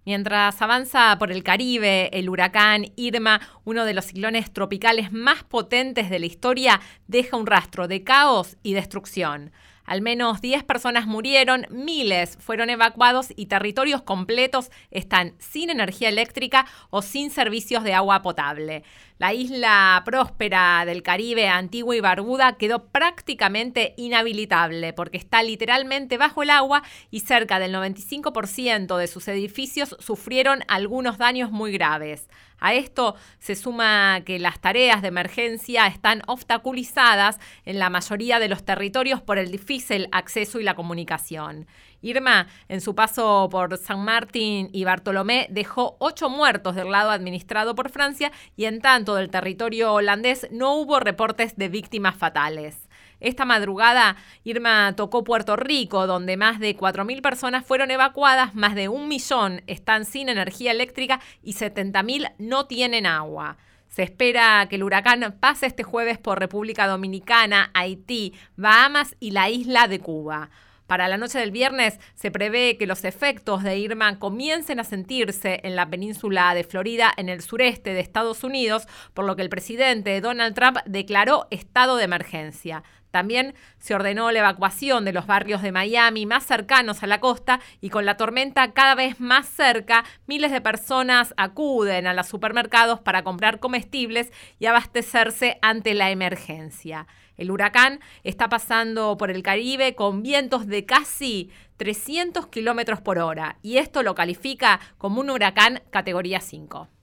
Mientras avanza por el Caribe, el huracán Irma, uno de los ciclones tropicales más potentes de la historia, deja un rastro de caos y destrucción. Al menos 10 personas murieron, miles fueron evacuados y territorios completos están sin energía eléctrica o sin servicios de agua potable. La isla próspera del Caribe, Antigua y Barbuda, quedó prácticamente inhabilitable porque está literalmente bajo el agua y cerca del 95% de sus edificios sufrieron algunos daños muy graves. A esto se suma que las tareas de emergencia están obstaculizadas en la mayoría de los territorios por el difícil acceso y la comunicación. Irma, en su paso por San Martín y Bartolomé, dejó 8 muertos del lado administrado por Francia y en tanto del territorio holandés no hubo reportes de víctimas fatales. Esta madrugada, Irma tocó Puerto Rico, donde más de 4.000 personas fueron evacuadas, más de 1 millón están sin energía eléctrica y 70.000 no tienen agua. Se espera que el huracán pase este jueves por República Dominicana, Haití, Bahamas y la isla de Cuba. Para la noche del viernes se prevé que los efectos de Irma comiencen a sentirse en la península de Florida, en el sureste de Estados Unidos, por lo que el presidente Donald Trump declaró estado de emergencia. También se ordenó la evacuación de los barrios de Miami más cercanos a la costa y con la tormenta cada vez más cerca, miles de personas acuden a los supermercados para comprar comestibles y abastecerse ante la emergencia. El huracán está pasando por el Caribe con vientos de casi 300 kilómetros por hora y esto lo califica como un huracán categoría 5.